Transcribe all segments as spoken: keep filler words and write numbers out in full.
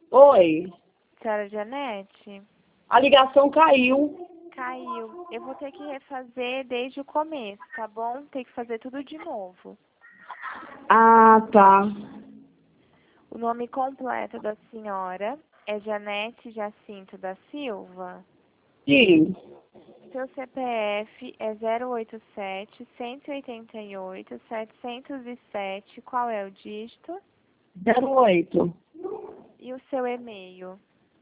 Oi, Senhora Janete, a ligação caiu. caiu. Eu vou ter que refazer desde o começo, tá bom? Tem que fazer tudo de novo. Ah, tá. O nome completo da senhora é Janete Jacinto da Silva. Sim, Seu C P F é zero oito sete, cento e oitenta e oito, setecentos e sete. Qual é o dígito? zero oito. E o seu e-mail?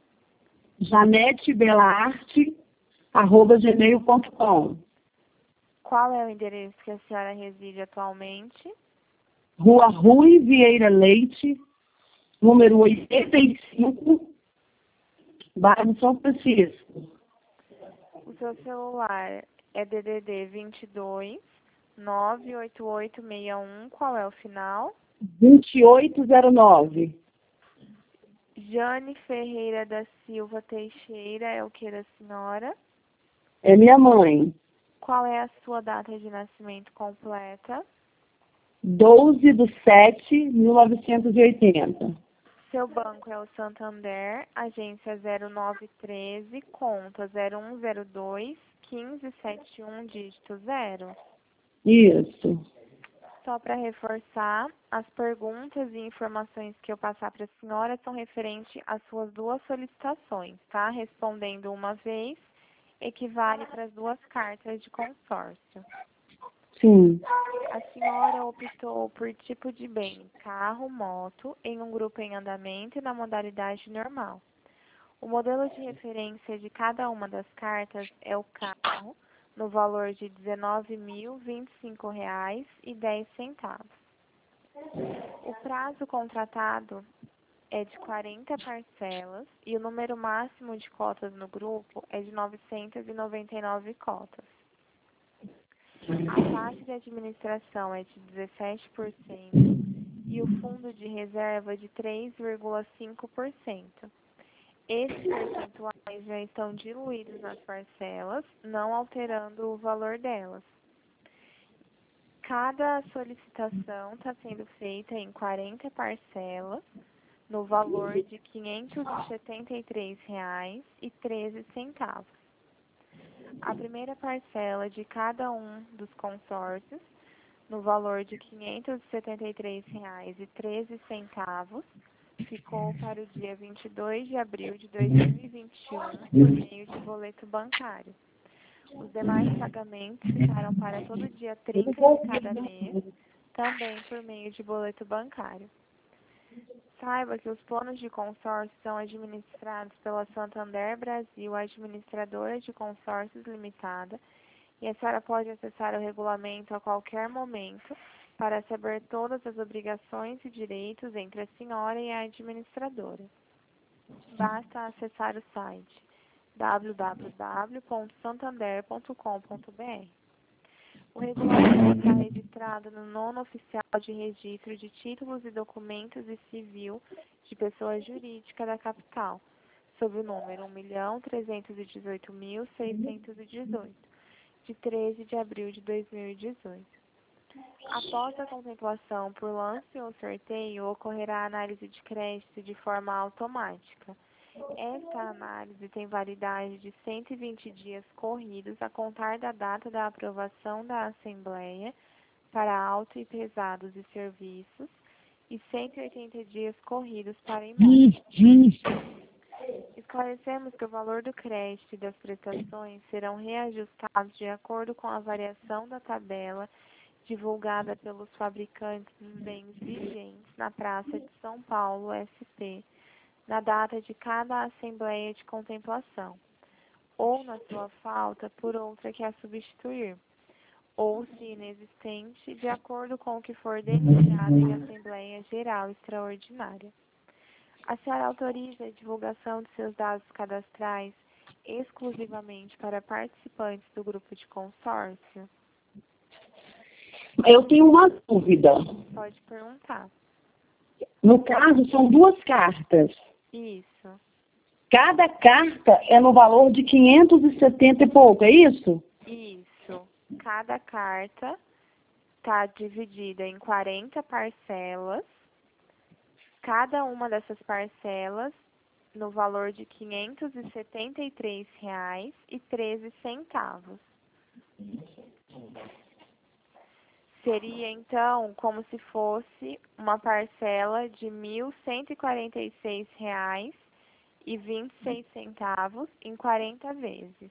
janetebelaarte, arroba gmail ponto com. Qual é o endereço que a senhora reside atualmente? Rua Rui Vieira Leite, número oitenta e cinco, bairro São Francisco. O seu celular é D D D vinte e dois, nove oito oito seis um. Qual é o final? vinte e oito zero nove. Jane Ferreira da Silva Teixeira é o que da senhora? É minha mãe. Qual é a sua data de nascimento completa? doze de setembro de mil novecentos e oitenta. Seu banco é o Santander, agência zero nove um três, conta zero um zero dois, um cinco sete um, dígito zero. Isso. Só para reforçar, as perguntas e informações que eu passar para a senhora são referentes às suas duas solicitações, tá? Respondendo uma vez, equivale para as duas cartas de consórcio. Sim. A senhora optou por tipo de bem, carro, moto, em um grupo em andamento e na modalidade normal. O modelo de referência de cada uma das cartas é o carro, no valor de dezenove mil e vinte e cinco reais e dez centavos. O prazo contratado é de quarenta parcelas e o número máximo de cotas no grupo é de novecentas e noventa e nove cotas. A taxa de administração é de dezessete por cento e o fundo de reserva de três vírgula cinco por cento. Esses percentuais já estão diluídos nas parcelas, não alterando o valor delas. Cada solicitação está sendo feita em quarenta parcelas, no valor de quinhentos e setenta e três reais e treze centavos. A primeira parcela de cada um dos consórcios, no valor de quinhentos e setenta e três reais e treze centavos, ficou para o dia vinte e dois de abril de dois mil e vinte e um por meio de boleto bancário. Os demais pagamentos ficaram para todo dia trinta de cada mês, também por meio de boleto bancário. Saiba que os planos de consórcio são administrados pela Santander Brasil, administradora de consórcios limitada, e a senhora pode acessar o regulamento a qualquer momento para saber todas as obrigações e direitos entre a senhora e a administradora. Basta acessar o site w w w ponto santander ponto com ponto b r. O regulamento está registrado no nono oficial de registro de títulos e documentos e civil de pessoa jurídica da capital, sob o número um milhão trezentos e dezoito mil seiscentos e dezoito, de treze de abril de dois mil e dezoito. Após a contemplação por lance ou sorteio, ocorrerá a análise de crédito de forma automática. Esta análise tem validade de cento e vinte dias corridos a contar da data da aprovação da Assembleia para auto e pesados e serviços e cento e oitenta dias corridos para imóveis. Esclarecemos que o valor do crédito e das prestações serão reajustados de acordo com a variação da tabela divulgada pelos fabricantes dos bens vigentes na Praça de São Paulo, S P, na data de cada Assembleia de Contemplação, ou, na sua falta, por outra que a substituir, ou, se inexistente, de acordo com o que for deliberado em Assembleia Geral Extraordinária. A senhora autoriza a divulgação de seus dados cadastrais exclusivamente para participantes do grupo de consórcio? Eu tenho uma dúvida. Pode perguntar. No caso, são duas cartas. Isso. Cada carta é no valor de quinhentos e setenta e pouco, é isso? Isso. Cada carta está dividida em quarenta parcelas. Cada uma dessas parcelas no valor de quinhentos e setenta e três reais e treze centavos. Seria, então, como se fosse uma parcela de mil cento e quarenta e seis reais e vinte e seis centavos em quarenta vezes.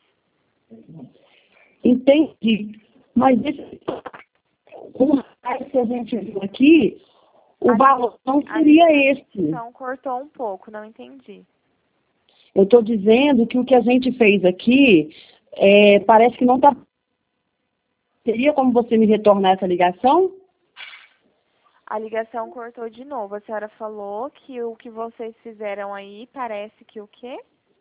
Entendi. Mas esse um reais que a gente viu aqui, o A valor não seria esse. Então, cortou um pouco, não entendi. Eu estou dizendo que o que a gente fez aqui, é, parece que não está... Seria como você me retornar essa ligação? A ligação cortou de novo. A senhora falou que o que vocês fizeram aí parece que o quê?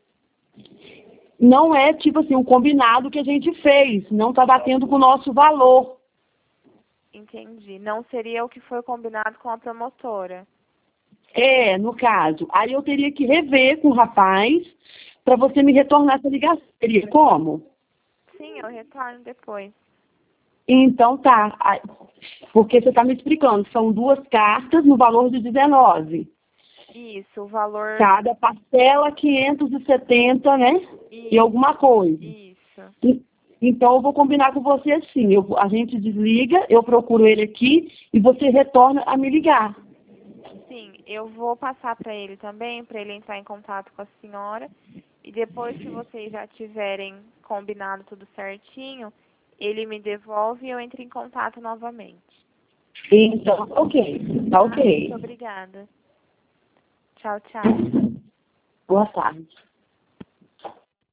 Não é, tipo assim, um combinado que a gente fez. Não está batendo com o nosso valor. Entendi. Não seria o que foi combinado com a promotora. É, no caso. Aí eu teria que rever com o rapaz para você me retornar essa ligação. Seria como? Sim, eu retorno depois. Então tá. Aí- Porque você está me explicando. São duas cartas no valor de dezenove. Isso, o valor... Cada parcela quinhentos e setenta, né? Isso, E alguma coisa. isso. E- Então eu vou combinar com você assim. Eu, a gente desliga, eu procuro ele aqui e você retorna a me ligar. Sim, eu vou passar para ele também, para ele entrar em contato com a senhora. E depois que vocês já tiverem combinado tudo certinho, ele me devolve e eu entro em contato novamente. Então, ok. Tá ok. Muito obrigada. Tchau, tchau. Boa tarde.